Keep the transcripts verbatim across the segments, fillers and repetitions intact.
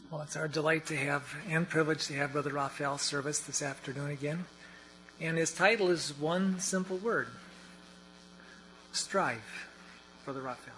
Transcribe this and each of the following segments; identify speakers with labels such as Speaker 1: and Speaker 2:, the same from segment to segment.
Speaker 1: Well, it's our delight to have and privilege to have Brother Raphael service this afternoon again. And his title is one simple word: strive. Brother Raphael.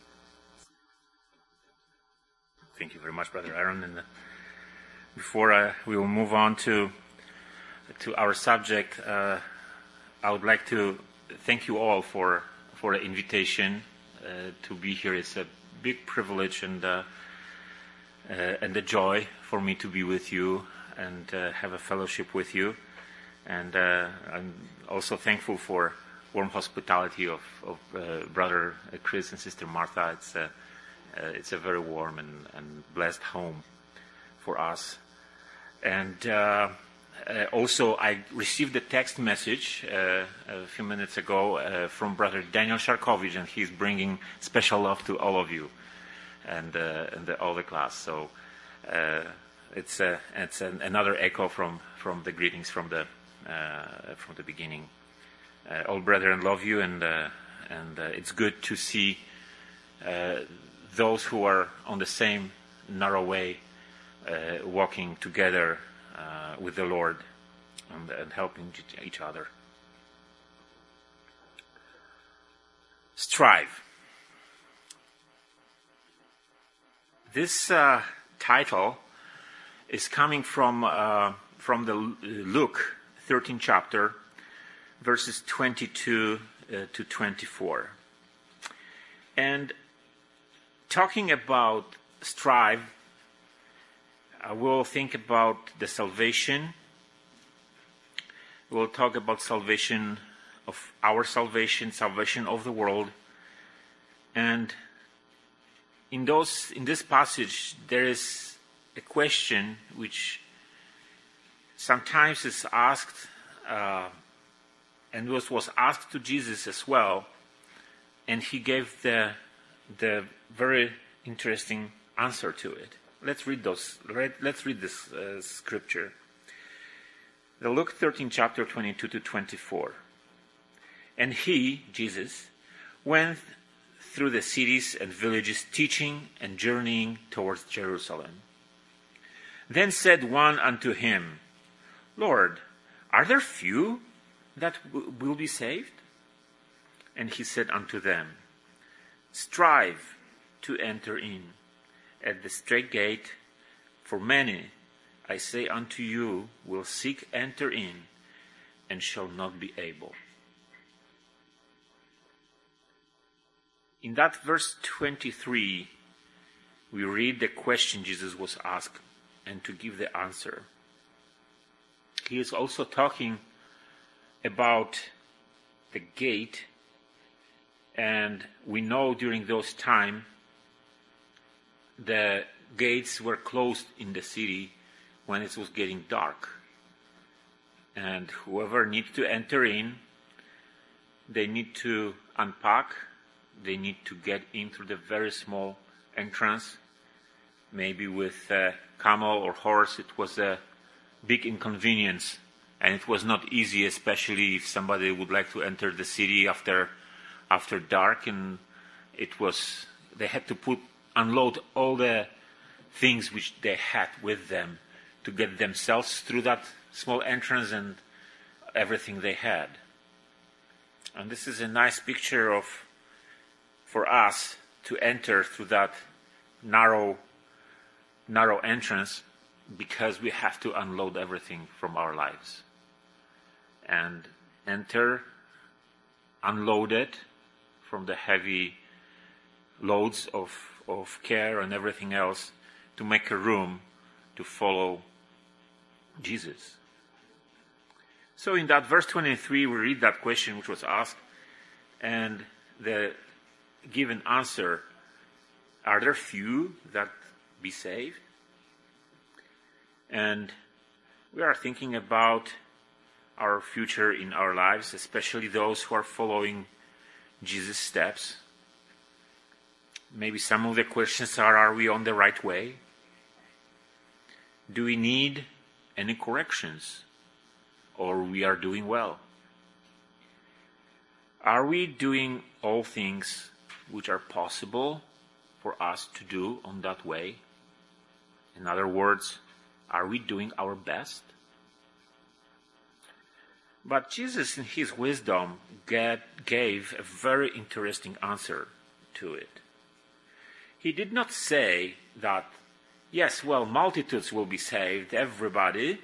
Speaker 2: Thank you very much, Brother Aaron. And uh, before uh, we will move on to to our subject, uh, I would like to thank you all for for the invitation uh, to be here. It's a big privilege and uh, uh, and a joy for me to be with you and uh, have a fellowship with you. And uh, I'm also thankful for warm hospitality of, of uh, Brother Chris and Sister Martha. It's a, uh, it's a very warm and, and blessed home for us. And uh, uh, also I received a text message uh, a few minutes ago uh, from Brother Daniel Sharkovich, and he's bringing special love to all of you and, uh, and the, all the class. So uh, it's, a, it's an, another echo from, from the greetings from the, uh, from the beginning. Uh, all brethren love you, and uh, and uh, it's good to see uh, those who are on the same narrow way uh, walking together uh, with the Lord and, and helping each other. Strive. This uh, title is coming from uh, from the Luke thirteenth chapter, verses twenty-two uh, to twenty-four. And talking about strive, uh, we'll think about the salvation. We'll talk about salvation of our salvation, salvation of the world. And in those, in this passage, there is a question which sometimes is asked, uh, and was, was asked to Jesus as well, and he gave the the very interesting answer to it. Let's read those. Let's read this uh, scripture. The Luke thirteenth chapter, twenty-two to twenty-four. And he, Jesus, went through the cities and villages, teaching and journeying towards Jerusalem. Then said one unto him, Lord, are there few that w- will be saved? And he said unto them, strive to enter in at the strait gate, for many, I say unto you, will seek enter in, and shall not be able. In that verse twenty-three, we read the question Jesus was asked, and to give the answer. He is also talking about the gate, and we know during those time the gates were closed in the city when it was getting dark, and whoever needs to enter in, they need to unpack, they need to get in through the very small entrance, maybe with a camel or horse. It was a big inconvenience. And it was not easy, especially if somebody would like to enter the city after after dark. And it was, they had to put unload all the things which they had with them to get themselves through that small entrance and everything they had. And this is a nice picture of for us to enter through that narrow narrow entrance, because we have to unload everything from our lives. And enter, unload it from the heavy loads of, of care and everything else, to make a room to follow Jesus. So in that verse twenty-three, we read that question which was asked, and the given answer, are there few that be saved? And we are thinking about our future in our lives, especially those who are following Jesus' steps. Maybe some of the questions are, are we on the right way? Do we need any corrections? Or we are doing well? Are we doing all things which are possible for us to do on that way? In other words, are we doing our best? But Jesus, in his wisdom, get, gave a very interesting answer to it. He did not say that, yes, well, multitudes will be saved, everybody,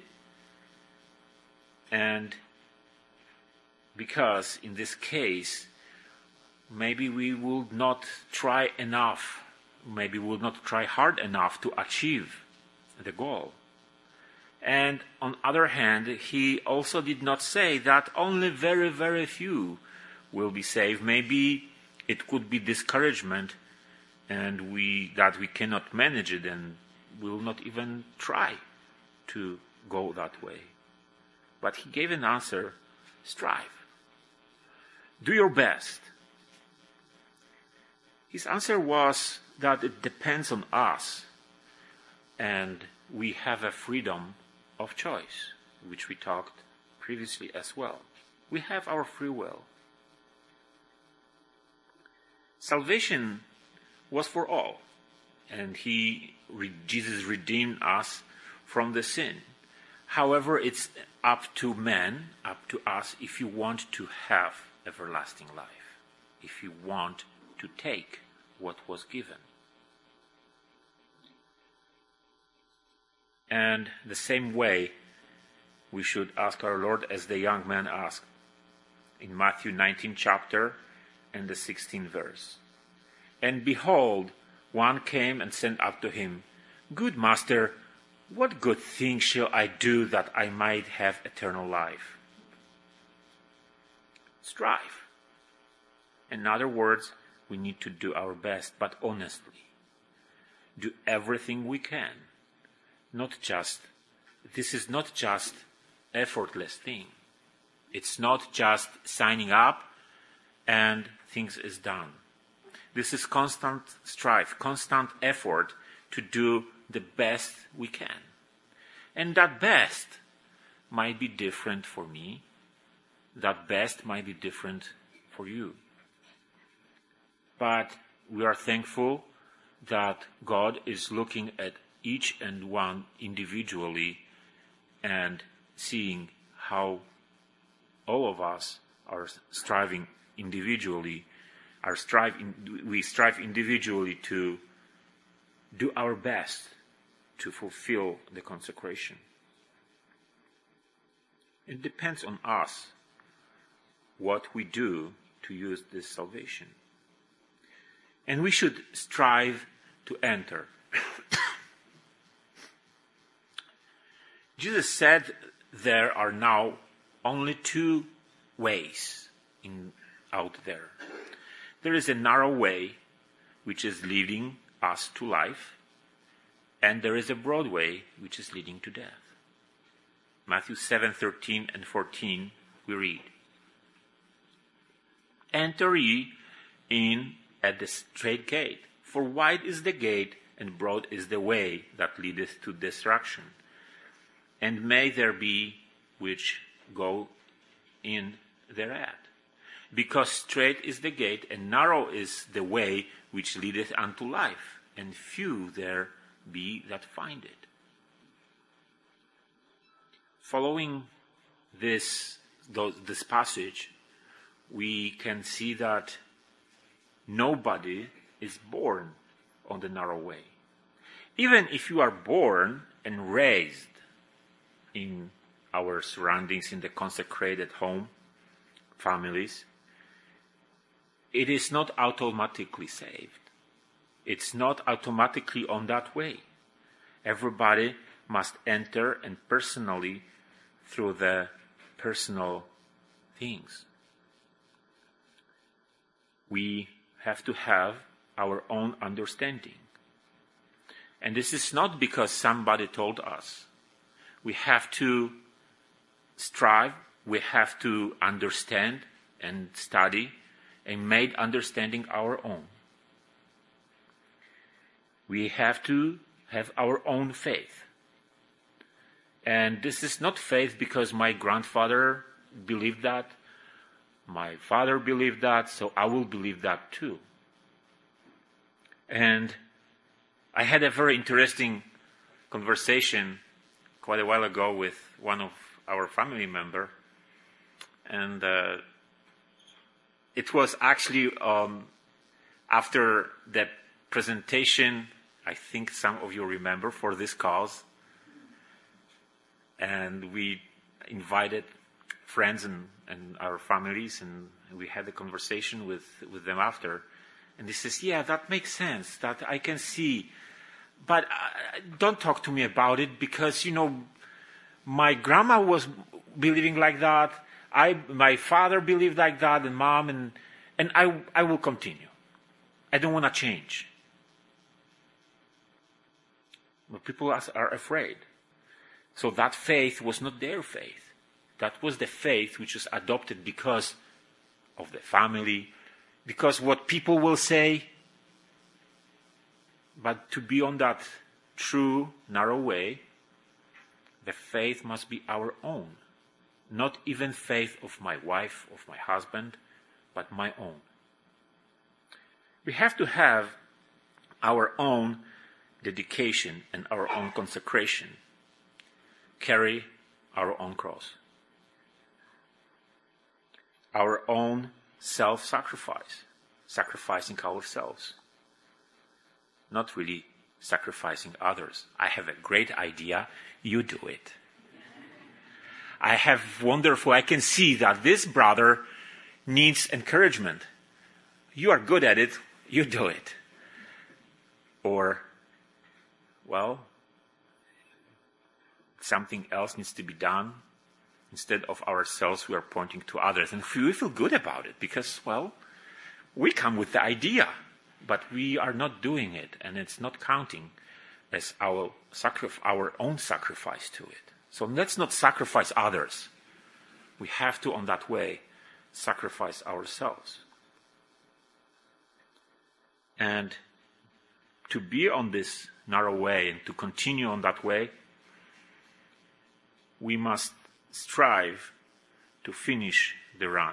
Speaker 2: and because in this case, maybe we will not try enough, maybe we will not try hard enough to achieve the goal. And on the other hand, he also did not say that only very, very few will be saved. Maybe it could be discouragement and we that we cannot manage it and will not even try to go that way. But he gave an answer, strive. Do your best. His answer was that it depends on us and we have a freedom of choice, which we talked previously as well. We have our free will. Salvation was for all, and he, Jesus redeemed us from the sin. However, it's up to man, up to us, if you want to have everlasting life, if you want to take what was given. And the same way we should ask our Lord as the young man asked in Matthew nineteen chapter and the sixteenth verse. And behold, one came and said unto him, Good master, what good thing shall I do that I might have eternal life? Strive. In other words, we need to do our best, but honestly. Do everything we can. Not just, this is not just effortless thing. It's not just signing up and things is done. This is constant strife, constant effort to do the best we can. And that best might be different for me. That best might be different for you. But we are thankful that God is looking at each and one individually and seeing how all of us are striving individually, are striving, we strive individually to do our best to fulfill the consecration. It depends on us what we do to use this salvation. And we should strive to enter. Jesus said there are now only two ways in, out there. There is a narrow way which is leading us to life, and there is a broad way which is leading to death. Matthew seven thirteen and fourteen we read, Enter ye in at the straight gate, for wide is the gate, and broad is the way that leadeth to destruction. And may there be which go in thereat. Because straight is the gate, and narrow is the way which leadeth unto life, and few there be that find it. Following this, this passage, we can see that nobody is born on the narrow way. Even if you are born and raised in our surroundings, in the consecrated home, families, it is not automatically saved. It's not automatically on that way. Everybody must enter and personally through the personal things. We have to have our own understanding. And this is not because somebody told us. We have to strive, we have to understand and study and make understanding our own. We have to have our own faith. And this is not faith because my grandfather believed that, my father believed that, so I will believe that too. And I had a very interesting conversation quite a while ago with one of our family member, and uh, it was actually um, after the presentation, I think some of you remember, for this cause, and we invited friends and, and our families, and we had a conversation with, with them after, and he says, yeah, that makes sense, that I can see, but uh, don't talk to me about it, because, you know, my grandma was believing like that, I, my father believed like that, and mom, and, and I, I will continue. I don't want to change. But people are, are afraid. So that faith was not their faith. That was the faith which was adopted because of the family, because what people will say. But to be on that true, narrow way, the faith must be our own. Not even faith of my wife, of my husband, but my own. We have to have our own dedication and our own consecration. Carry our own cross. Our own self-sacrifice. Sacrificing ourselves. Not really sacrificing others. I have a great idea, you do it. I have wonderful, I can see that this brother needs encouragement. You are good at it, you do it. Or, well, something else needs to be done. Instead of ourselves, we are pointing to others. And we feel good about it because, well, we come with the idea, but we are not doing it, and it's not counting as our, sacrif- our own sacrifice to it. So let's not sacrifice others. We have to, on that way, sacrifice ourselves. And to be on this narrow way and to continue on that way, we must strive to finish the run.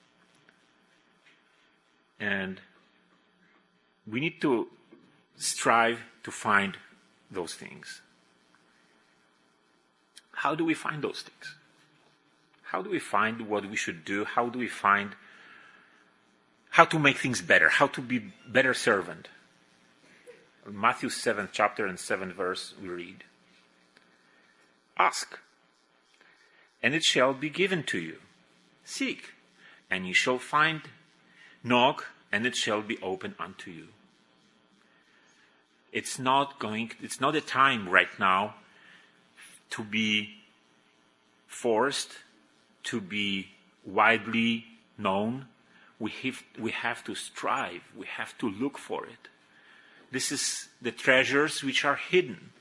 Speaker 2: And we need to strive to find those things. How do we find those things? How do we find what we should do? How do we find how to make things better? How to be better servant? In Matthew seventh chapter and seventh verse we read, ask, and it shall be given to you. Seek, and ye shall find. Knock, and it shall be opened unto you. It's not going, it's not a time right now to be forced, to be widely known. We have, we have to strive. We have to look for it. This is the treasures which are hidden.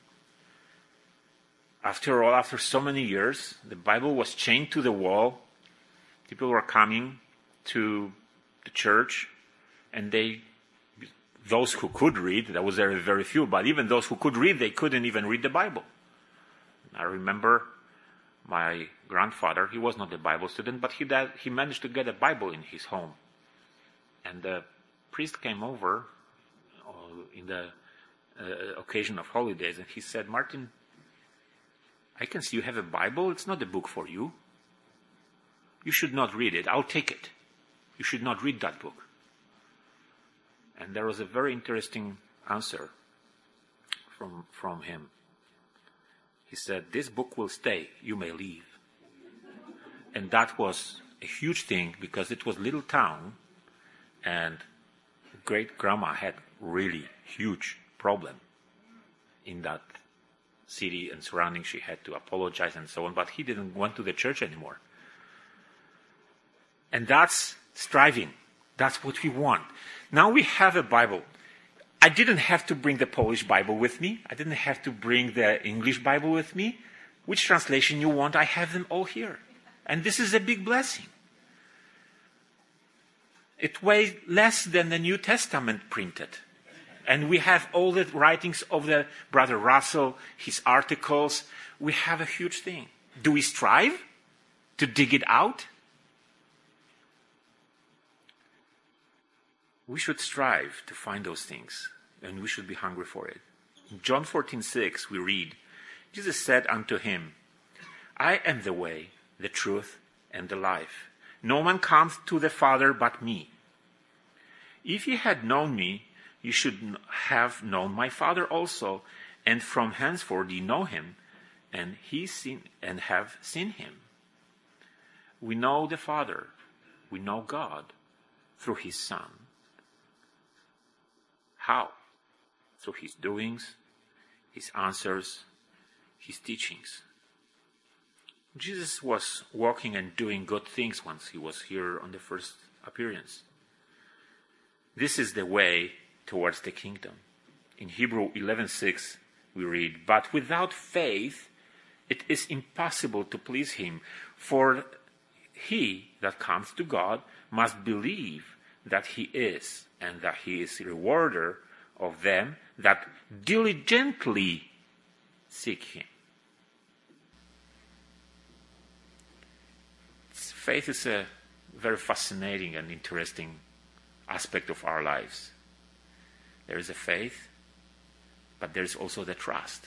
Speaker 2: After all, after so many years, the Bible was chained to the wall. People were coming to the church, and they, those who could read, there was very, very few, but even those who could read, they couldn't even read the Bible. I remember my grandfather, he was not a Bible student, but he, did, he managed to get a Bible in his home. And the priest came over uh, in the uh, occasion of holidays, and he said, Martin, I can see you have a Bible. It's not a book for you. You should not read it. I'll take it. You should not read that book. And there was a very interesting answer from, from him. He said, this book will stay. You may leave. And that was a huge thing because it was a little town, and great grandma had really huge problem in that city and surrounding. She had to apologize and so on, but he didn't went to the church anymore. And that's striving. That's what we want. Now we have a Bible. I didn't have to bring the Polish Bible with me. I didn't have to bring the English Bible with me. Which translation you want, I have them all here. And this is a big blessing. It weighs less than the New Testament printed. And we have all the writings of the Brother Russell, his articles. We have a huge thing. Do we strive to dig it out? We should strive to find those things, and we should be hungry for it. In John fourteen six, we read, Jesus said unto him, I am the way, the truth, and the life. No man comes to the Father but me. If ye had known me, you should have known my Father also, and from henceforth ye know him, and he seen and have seen him. We know the Father, we know God through his Son. How? Through his doings, his answers, his teachings. Jesus was walking and doing good things once he was here on the first appearance. This is the way towards the kingdom. In Hebrew eleven six we read, But without faith it is impossible to please him, for he that comes to God must believe that he is, and that he is a rewarder of them that diligently seek him. Faith is a very fascinating and interesting aspect of our lives. There is a faith, but there is also the trust.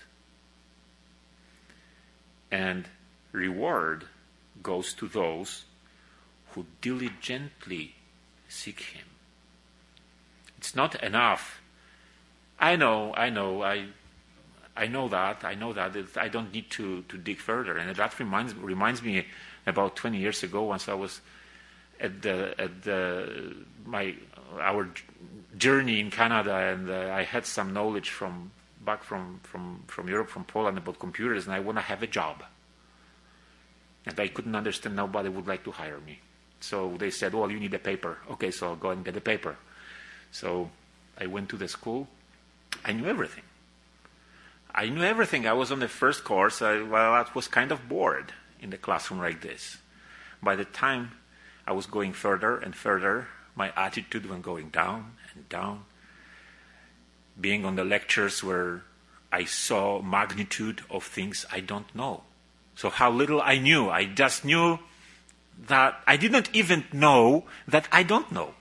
Speaker 2: And reward goes to those who diligently seek him. It's not enough. I know, I know, I I know that, I know that. I don't need to, to dig further. And that reminds reminds me about twenty years ago, once I was at the at the my our journey in Canada, and uh, I had some knowledge from back from, from, from Europe, from Poland, about computers, and I want to have a job. And I couldn't understand, nobody would like to hire me. So they said, well, you need a paper. Okay, so I'll go and get a paper. So I went to the school. I knew everything. I knew everything. I was on the first course. I, well, I was kind of bored in the classroom like this. By the time I was going further and further, my attitude went going down and down. Being on the lectures where I saw magnitude of things I don't know. So how little I knew. I just knew that I didn't even know that I don't know.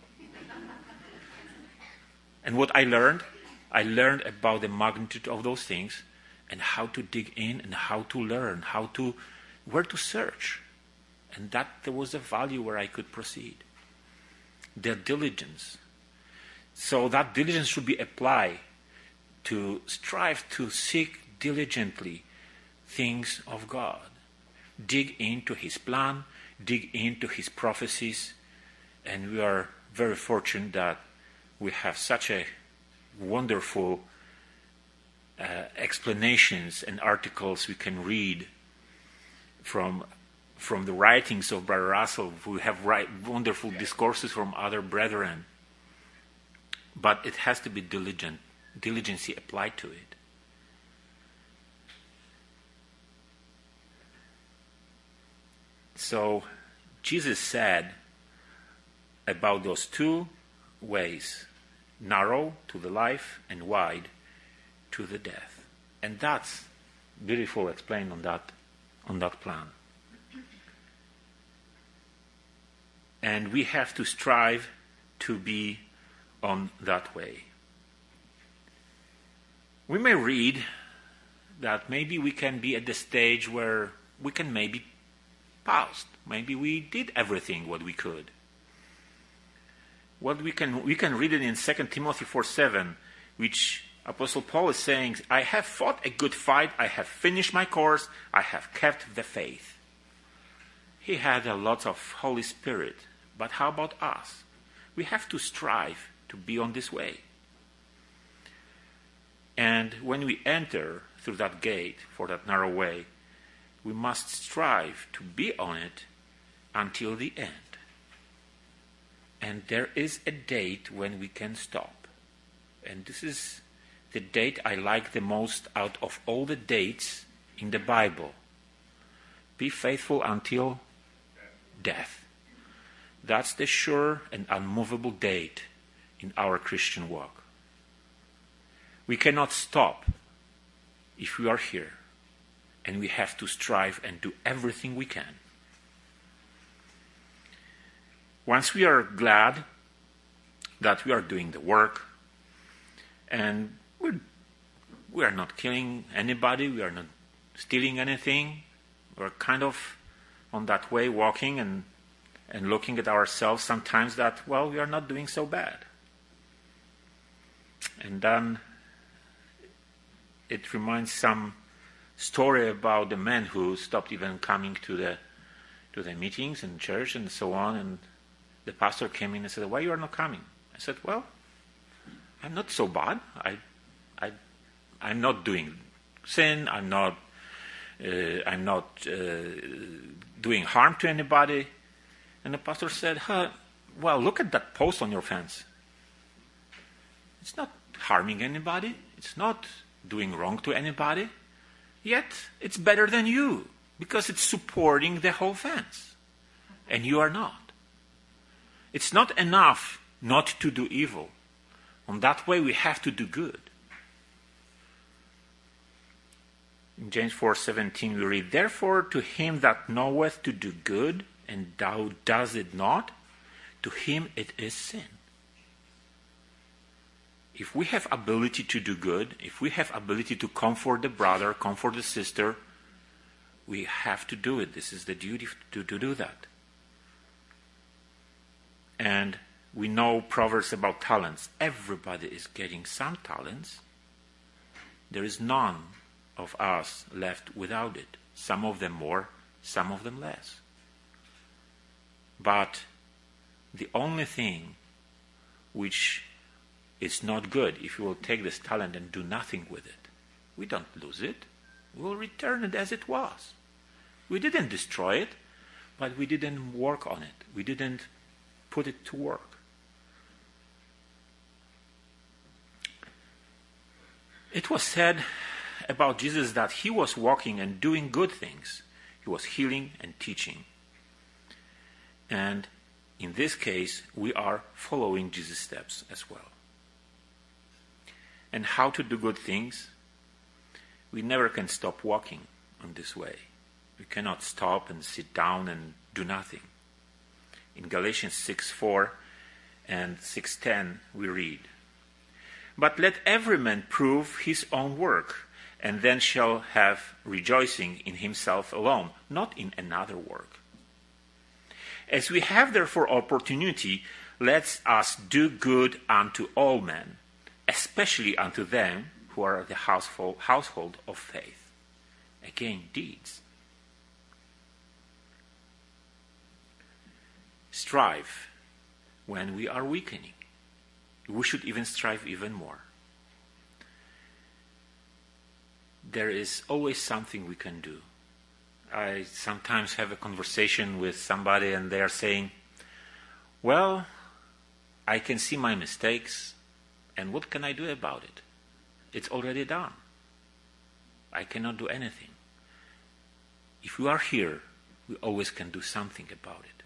Speaker 2: And what I learned, I learned about the magnitude of those things and how to dig in and how to learn, how to, where to search. And that there was a value where I could proceed. Their diligence. So that diligence should be applied to strive to seek diligently things of God. Dig into his plan, dig into his prophecies, and we are very fortunate that we have such a wonderful uh, explanations and articles we can read from from the writings of Brother Russell. We have write, wonderful discourses from other brethren. But it has to be diligent, diligency applied to it. So Jesus said about those two ways, narrow to the life and wide to the death. And that's beautiful explained on that on that plan. And we have to strive to be on that way. We may read that maybe we can be at the stage where we can maybe pause. Maybe we did everything what we could. What we can we can read it in Second Timothy four seven, which Apostle Paul is saying, I have fought a good fight, I have finished my course, I have kept the faith. He had a lot of Holy Spirit. But how about us? We have to strive to be on this way. And when we enter through that gate, for that narrow way, we must strive to be on it until the end. And there is a date when we can stop. And this is the date I like the most out of all the dates in the Bible. Be faithful until death. That's the sure and unmovable date in our Christian walk. We cannot stop if we are here, and we have to strive and do everything we can. Once we are glad that we are doing the work, and we're we are not killing anybody, we are not stealing anything. We're kind of on that way walking and, and looking at ourselves sometimes that, well, we are not doing so bad. And then it reminds some story about the man who stopped even coming to the to the meetings in church and so on, and the pastor came in and said, "Why you are not coming?" I said, "Well, I'm not so bad. I, I, I'm not doing sin. I'm not, uh, I'm not uh, doing harm to anybody." And the pastor said, huh, "Well, look at that post on your fence. It's not harming anybody. It's not doing wrong to anybody. Yet it's better than you because it's supporting the whole fence, and you are not. It's not enough not to do evil. On that way, we have to do good." In James four seventeen, we read, "Therefore, to him that knoweth to do good, and thou does it not, to him it is sin." If we have ability to do good, if we have ability to comfort the brother, comfort the sister, we have to do it. This is the duty to, to do that. And we know Proverbs about talents. Everybody is getting some talents. There is none of us left without it. Some of them more, some of them less. But the only thing which is not good, if you will take this talent and do nothing with it, we don't lose it. We will return it as it was. We didn't destroy it, but we didn't work on it. We didn't put it to work. It was said about Jesus that he was walking and doing good things. He was healing and teaching. And in this case, we are following Jesus' steps as well. And how to do good things? We never can stop walking on this way. We cannot stop and sit down and do nothing. In Galatians six four and six ten we read, "But let every man prove his own work, and then shall have rejoicing in himself alone, not in another work. As we have therefore opportunity, let us do good unto all men, especially unto them who are the household, household of faith." Again, deeds. Strive when we are weakening. We should even strive even more. There is always something we can do. I sometimes have a conversation with somebody and they are saying, "Well, I can see my mistakes, and what can I do about it? It's already done. I cannot do anything." If we are here, we always can do something about it.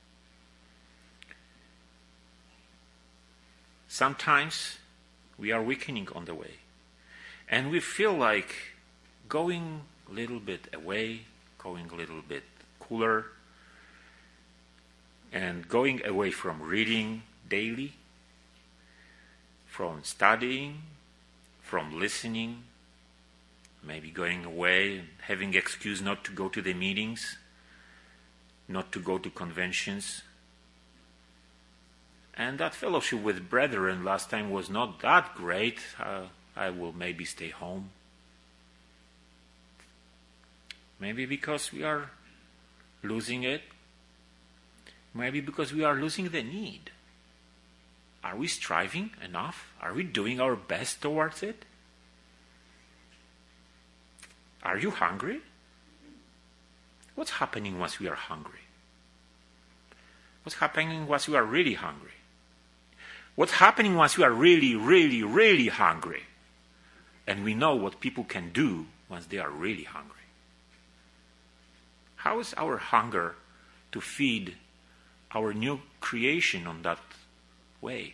Speaker 2: Sometimes we are weakening on the way, and we feel like going a little bit away, going a little bit cooler, and going away from reading daily, from studying, from listening, maybe going away and having excuse not to go to the meetings, not to go to conventions. And that fellowship with brethren last time was not that great. Uh, I will maybe stay home. Maybe because we are losing it. Maybe because we are losing the need. Are we striving enough? Are we doing our best towards it? Are you hungry? What's happening once we are hungry? What's happening once we are really hungry? What's happening once we are really, really, really hungry? And we know what people can do once they are really hungry. How is our hunger to feed our new creation on that way?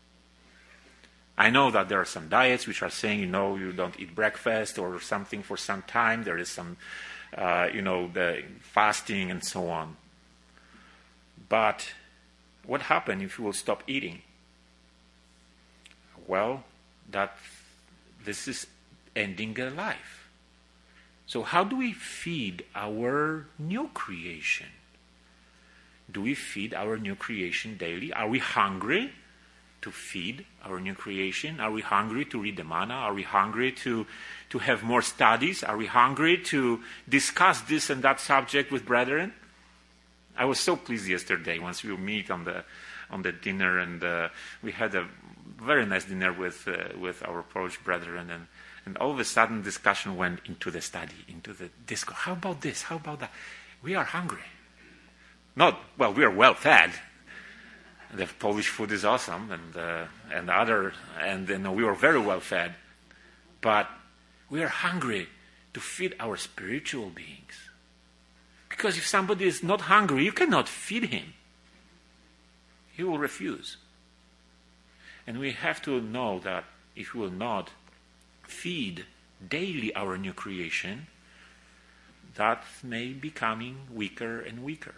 Speaker 2: I know that there are some diets which are saying, you know, you don't eat breakfast or something for some time. There is some, uh, you know, the fasting and so on. But what happens if you will stop eating? Well, that this is ending a life. So how do we feed our new creation? Do we feed our new creation daily? Are we hungry to feed our new creation? Are we hungry to read the manna? Are we hungry to, to have more studies? Are we hungry to discuss this and that subject with brethren? I was so pleased yesterday once we meet on the on the dinner, and uh, we had a very nice dinner with uh, with our Polish brethren, and, and all of a sudden discussion went into the study, into the discourse. How about this? How about that? We are hungry. Not, well, we are well fed. The Polish food is awesome, and uh, and other, and you know, we were very well fed, but we are hungry to feed our spiritual beings. Because if somebody is not hungry, you cannot feed him. He will refuse. And we have to know that if we will not feed daily our new creation, that may be becoming weaker and weaker.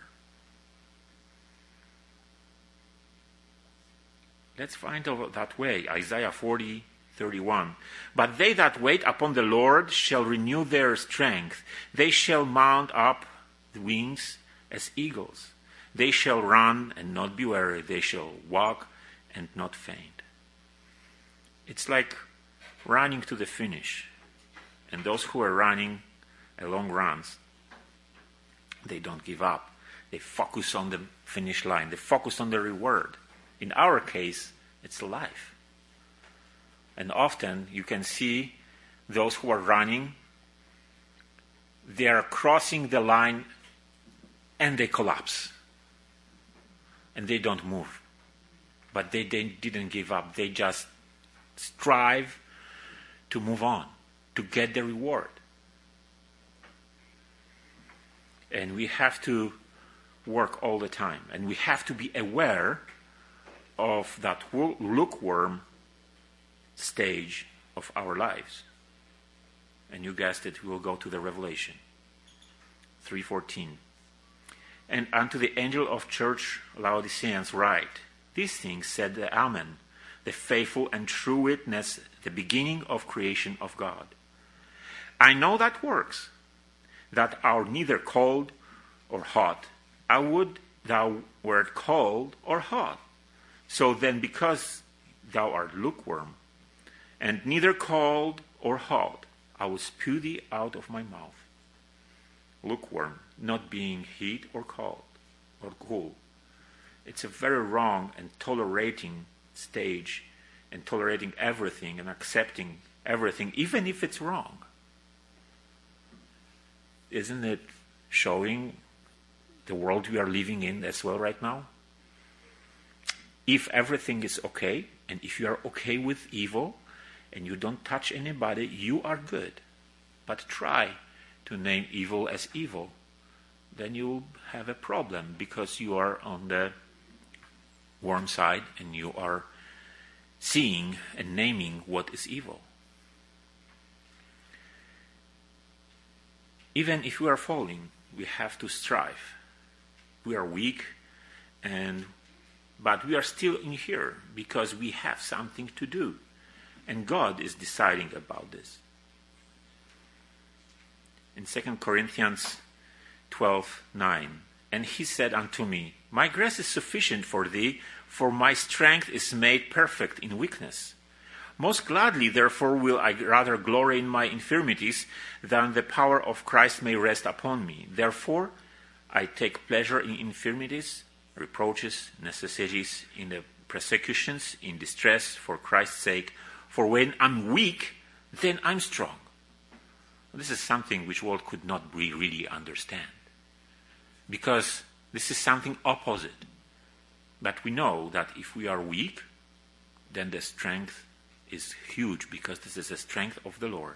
Speaker 2: Let's find out that way. Isaiah forty, thirty-one. But they that wait upon the Lord shall renew their strength. They shall mount up wings as eagles. They shall run and not be weary. They shall walk and not faint. It's like running to the finish. And those who are running a long runs, they don't give up. They focus on the finish line. They focus on the reward. In our case, it's life. And often you can see those who are running, they are crossing the line and they collapse. And they don't move. But they, they didn't give up. They just strive to move on, to get the reward. And we have to work all the time. And we have to be aware of that lukewarm stage of our lives. And you guessed it, we will go to the Revelation three fourteen. And unto the angel of church Laodiceans write, these things said the Amen, the faithful and true witness, the beginning of creation of God. I know that works, that art neither cold or hot. I would thou wert cold or hot. So then, because thou art lukewarm, and neither cold or hot, I will spew thee out of my mouth. Lukewarm, not being heat or cold or cool. It's a very wrong and tolerating stage, and tolerating everything and accepting everything, even if it's wrong. Isn't it showing the world we are living in as well right now? If everything is okay, and if you are okay with evil, and you don't touch anybody, you are good. But try to name evil as evil, then you'll have a problem, because you are on the warm side and you are seeing and naming what is evil. Even if we are falling, we have to strive. We are weak, and but we are still in here because we have something to do. And God is deciding about this. In Second Corinthians twelve nine, and he said unto me, my grace is sufficient for thee, for my strength is made perfect in weakness. Most gladly, therefore, will I rather glory in my infirmities, than the power of Christ may rest upon me. Therefore, I take pleasure in infirmities, reproaches, necessities, in the persecutions, in distress, for Christ's sake. For when I'm weak, then I'm strong. This is something which world could not really understand, because this is something opposite. But we know that if we are weak, then the strength is huge, because this is the strength of the Lord.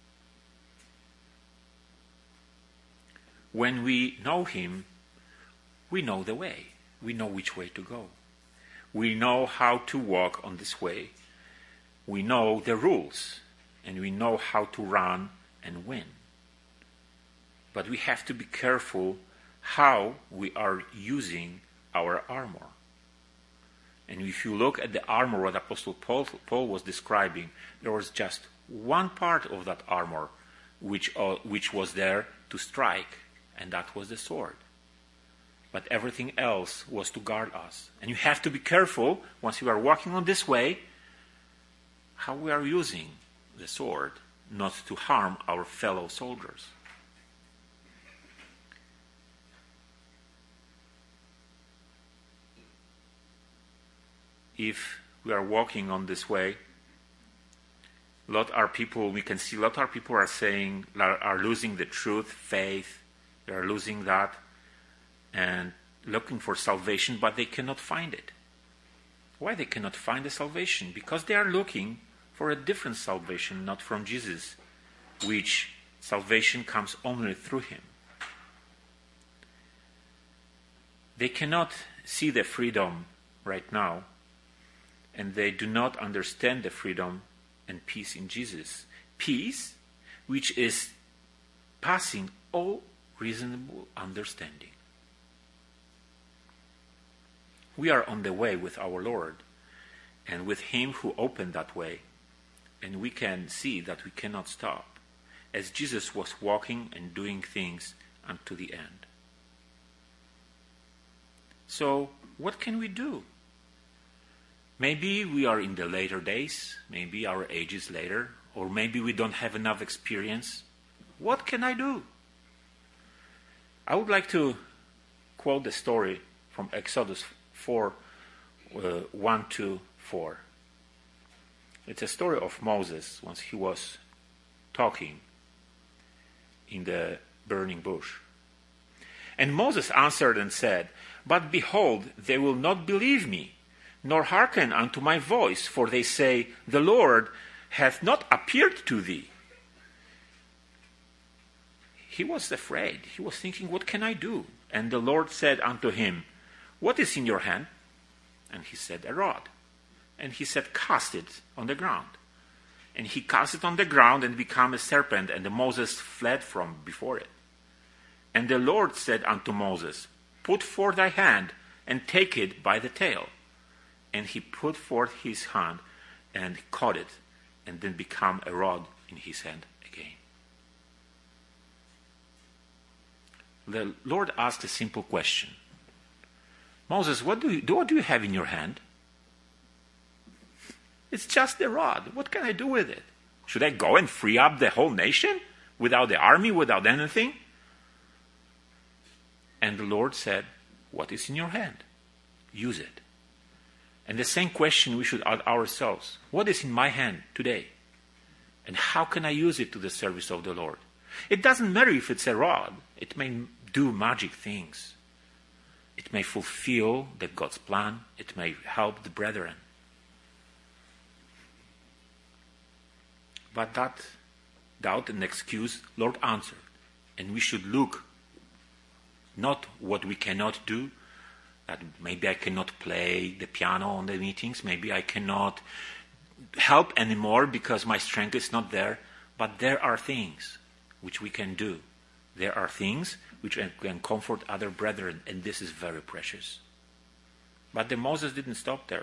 Speaker 2: When we know Him, we know the way. We know which way to go. We know how to walk on this way. We know the rules, and we know how to run and win. But we have to be careful how we are using our armor. And if you look at the armor what Apostle Paul, Paul was describing, there was just one part of that armor which, uh, which was there to strike, and that was the sword. But everything else was to guard us. And you have to be careful, once you are walking on this way, how we are using the sword, not to harm our fellow soldiers. If we are walking on this way, a lot are people, we can see a lot of people are saying, are, are losing the truth, faith, they are losing that, and looking for salvation, but they cannot find it. Why they cannot find the salvation? Because they are looking for a different salvation, not from Jesus, which salvation comes only through him. They cannot see the freedom right now, and they do not understand the freedom and peace in Jesus. Peace, which is passing all reasonable understanding. We are on the way with our Lord, and with him who opened that way, and we can see that we cannot stop, as Jesus was walking and doing things unto the end. So, what can we do? Maybe we are in the later days, maybe our age is later, or maybe we don't have enough experience. What can I do? I would like to quote the story from Exodus four, uh, one to four. It's a story of Moses once he was talking in the burning bush. And Moses answered and said, "But behold, they will not believe me, nor hearken unto my voice, for they say, The Lord hath not appeared to thee." He was afraid. He was thinking, what can I do? And the Lord said unto him, "What is in your hand?" And he said, "A rod." And he said, "Cast it on the ground." And he cast it on the ground and became a serpent, and Moses fled from before it. And the Lord said unto Moses, "Put forth thy hand, and take it by the tail." And he put forth his hand, and caught it, and then became a rod in his hand again. The Lord asked a simple question. "Moses, what do you, what do you have in your hand?" "It's just a rod. What can I do with it? Should I go and free up the whole nation without the army, without anything?" And the Lord said, "What is in your hand? Use it." And the same question we should ask ourselves. What is in my hand today? And how can I use it to the service of the Lord? It doesn't matter if it's a rod. It may do magic things. It may fulfill the God's plan. It may help the brethren. But that doubt and excuse, Lord answered. And we should look not what we cannot do, that maybe I cannot play the piano on the meetings, maybe I cannot help anymore because my strength is not there, but there are things which we can do. There are things which can comfort other brethren, and this is very precious. But the Moses didn't stop there.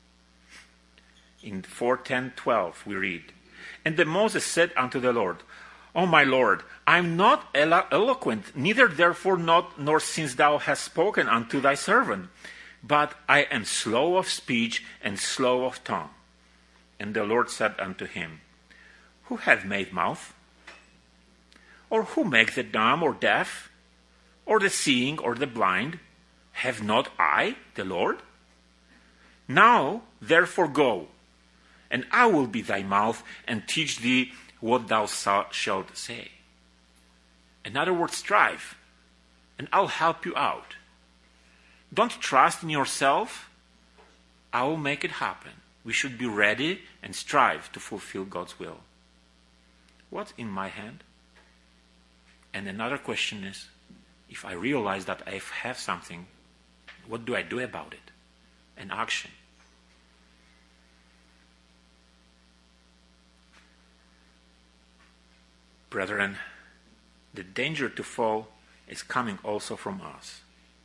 Speaker 2: In four ten twelve we read, "And the Moses said unto the Lord, O my Lord, I am not elo- eloquent, neither therefore not, nor since thou hast spoken unto thy servant, but I am slow of speech and slow of tongue. And the Lord said unto him, Who hath made mouth? Or who maketh the dumb or deaf, or the seeing or the blind? Have not I, the Lord? Now therefore go, and I will be thy mouth, and teach thee what thou shalt say. In other words, strive, and I'll help you out. Don't trust in yourself. I will make it happen. We should be ready and strive to fulfill God's will. What's in my hand? And another question is, if I realize that I have something, what do I do about it? An action. Brethren, the danger to fall is coming also from us.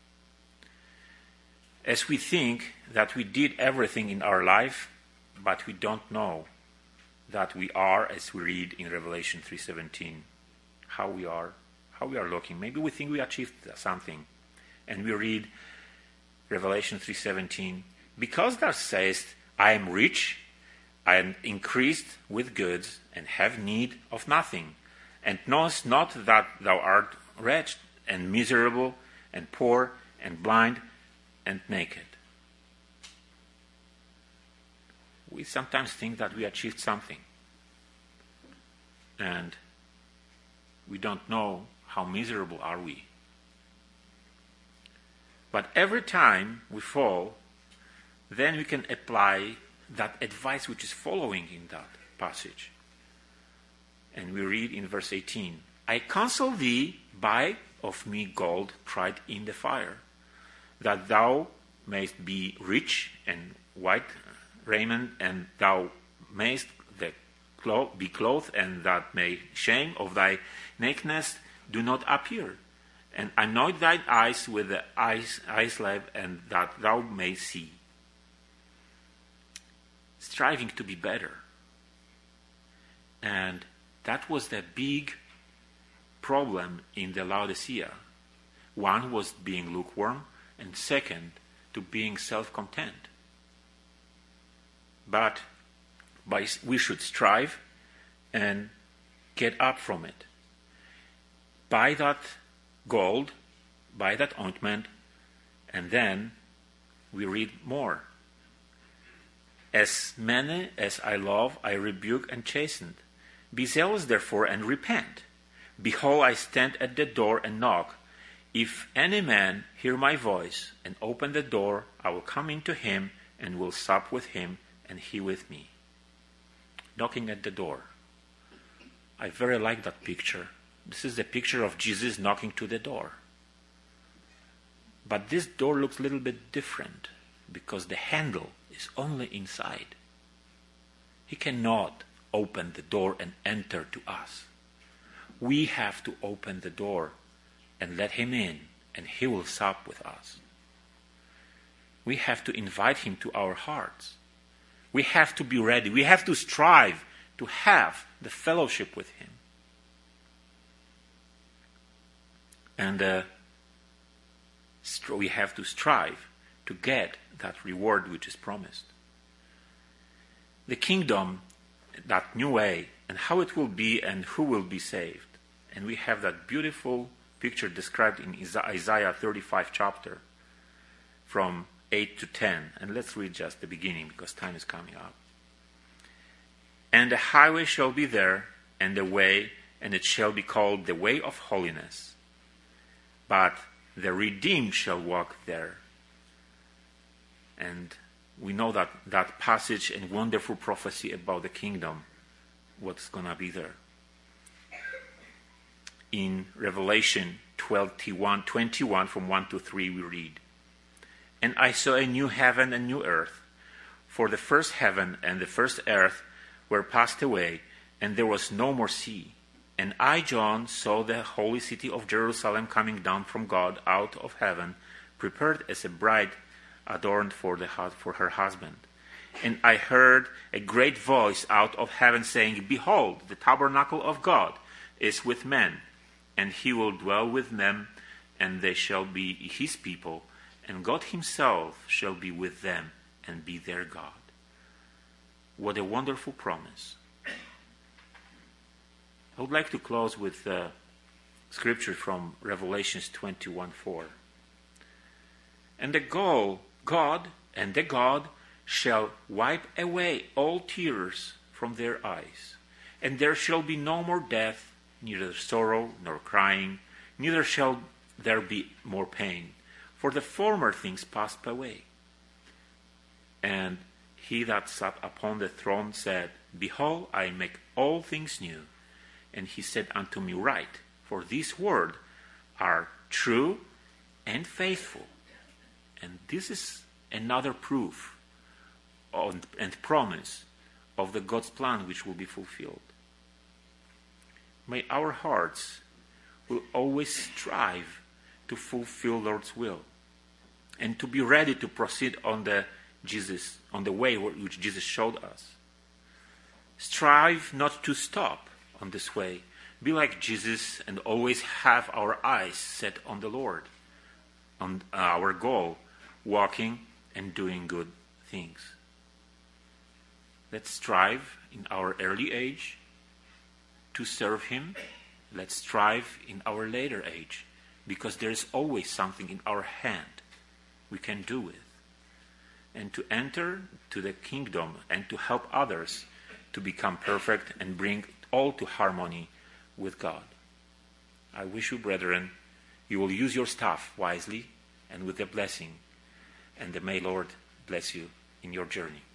Speaker 2: As we think that we did everything in our life, but we don't know that we are, as we read in Revelation three seventeen, how we are, how we are looking. Maybe we think we achieved something, and we read Revelation three seventeen, because thou sayest, I am rich, I am increased with goods, and have need of nothing, and knowest not that thou art wretched, and miserable, and poor, and blind, and naked. We sometimes think that we achieved something, and we don't know how miserable are we. But every time we fall, then we can apply that advice which is following in that passage. And we read in verse eighteen, I counsel thee, buy of me gold tried in the fire, that thou mayst be rich, and white raiment, and thou mayst the clo- be clothed, and that may shame of thy nakedness do not appear. And anoint thine eyes with the eyes, eye salve, and that thou may see. Striving to be better. And that was the big problem in the Laodicea. One was being lukewarm, and second, to being self-content. But by, we should strive and get up from it. Buy that gold, buy that ointment, and then we read more. As many as I love, I rebuke and chasten. Be zealous, therefore, and repent. Behold, I stand at the door and knock. If any man hear my voice and open the door, I will come into him and will sup with him and he with me. Knocking at the door. I very like that picture. This is the picture of Jesus knocking to the door. But this door looks a little bit different because the handle is only inside. He cannot open the door and enter to us. We have to open the door and let him in, and he will sup with us. We have to invite him to our hearts. We have to be ready. We have to strive to have the fellowship with him. And uh, we have to strive to get that reward which is promised. The kingdom, that new way, and how it will be and who will be saved. And we have that beautiful picture described in Isaiah thirty-five chapter from eight to ten. And let's read just the beginning because time is coming up. And the highway shall be there, and the way, and it shall be called the way of holiness. But the redeemed shall walk there. And we know that that passage and wonderful prophecy about the kingdom, what's going to be there. In Revelation twelve, twenty-one, from one to three, we read, And I saw a new heaven and new earth, for the first heaven and the first earth were passed away, and there was no more sea. And I, John, saw the holy city of Jerusalem coming down from God out of heaven, prepared as a bride adorned for, the, for her husband. And I heard a great voice out of heaven saying, Behold, the tabernacle of God is with men, and he will dwell with them, and they shall be his people, and God himself shall be with them and be their God. What a wonderful promise. I would like to close with uh, scripture from Revelation twenty-one four. And the goal, God and the God shall wipe away all tears from their eyes, and there shall be no more death, neither sorrow nor crying, neither shall there be more pain, for the former things passed away. And he that sat upon the throne said, Behold, I make all things new. And he said unto me, Write, for these words are true and faithful. And this is another proof on, and promise of the God's plan which will be fulfilled. May our hearts will always strive to fulfill Lord's will and to be ready to proceed on the Jesus on the way which Jesus showed us. strive not to stop on this way. Be like Jesus and always have our eyes set on the Lord, on our goal, walking and doing good things. Let's strive in our early age to serve Him. Let's strive in our later age, because there is always something in our hand we can do with. And to enter to the kingdom and to help others to become perfect and bring all to harmony with God. I wish you, brethren, you will use your staff wisely and with a blessing, and may the Lord bless you in your journey.